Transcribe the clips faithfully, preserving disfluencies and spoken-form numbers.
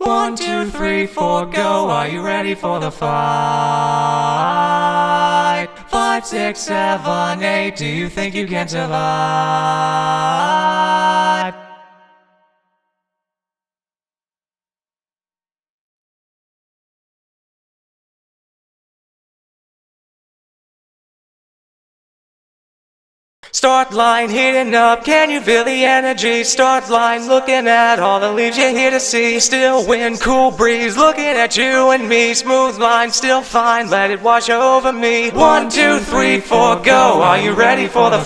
One, two, three, four, go. Are you ready for the fight? Five, six, seven, eight. Do you think you can survive? Start line heating up, can you feel the energy? Start line looking at all the leaves you're here to see. Still wind, cool breeze, looking at you and me. Smooth line, still fine, let it wash over me. One, two, three, four, go. Are you ready for the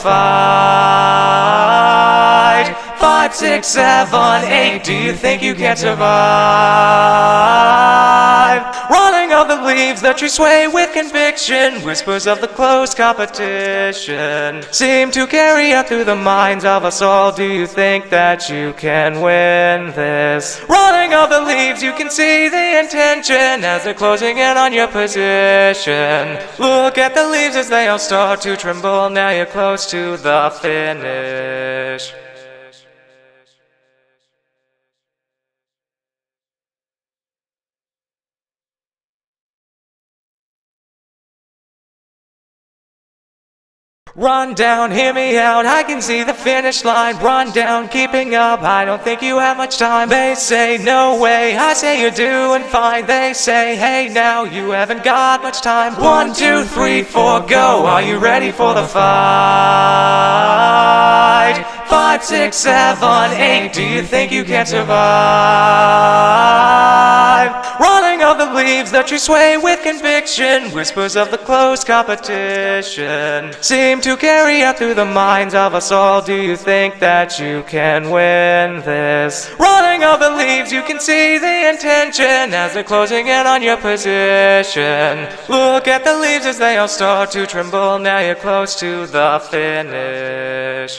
fight? Five, six, seven, eight. Do you think you can survive? Rolling of the leaves that you sway with conviction. Whispers of the close competition seem to carry out through the minds of us all. Do you think that you can win this? Rolling of the leaves, you can see the intention as they're closing in on your position. Look at the leaves as they all start to tremble. Now you're close to the finish. Run down, hear me out, I can see the finish line. Run down, keeping up, I don't think you have much time. They say no way, I say you're doing fine. They say hey now, you haven't got much time. One, two, three, four, go. Are you ready for the fight? Five, six, seven, eight. Do you think you can survive? Rolling of the leaves that you sway with conviction. Whispers of the close competition seem to carry out through the minds of us all. Do you think that you can win this? Rolling of the leaves, you can see the intention as they're closing in on your position. Look at the leaves as they all start to tremble. Now you're close to the finish.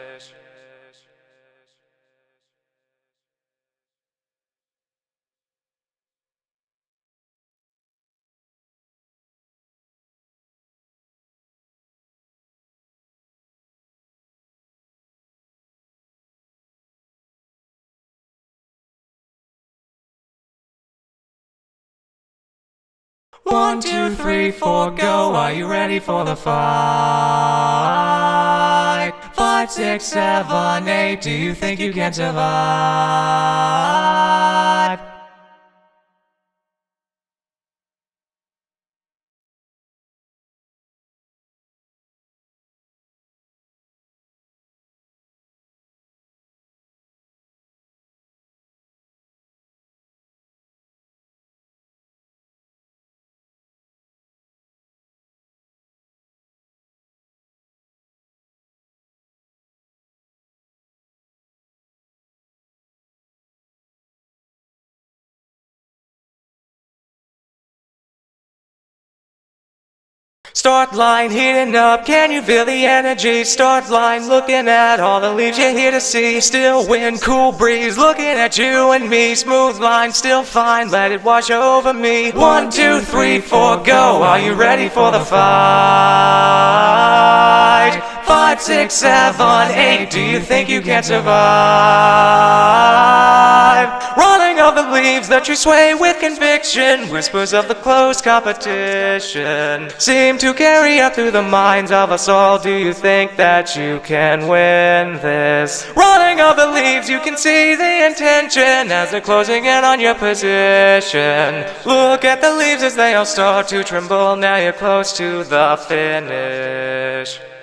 One, two, three, four, go. Are you ready for the fight? Five, six, seven, eight. Do you think you can survive? Start line heating up, can you feel the energy? Start line looking at all the leaves you're here to see. Still wind, cool breeze, looking at you and me. Smooth line, still fine, let it wash over me. One, two, three, four, go. Are you ready for the fight? Five, six, seven, eight. Do you think you can survive? Rolling of the leaves that you sway with conviction. Whispers of the close competition seem to carry out through the minds of us all. Do you think that you can win this? Rolling of the leaves, you can see the intention as they're closing in on your position. Look at the leaves as they all start to tremble. Now you're close to the finish.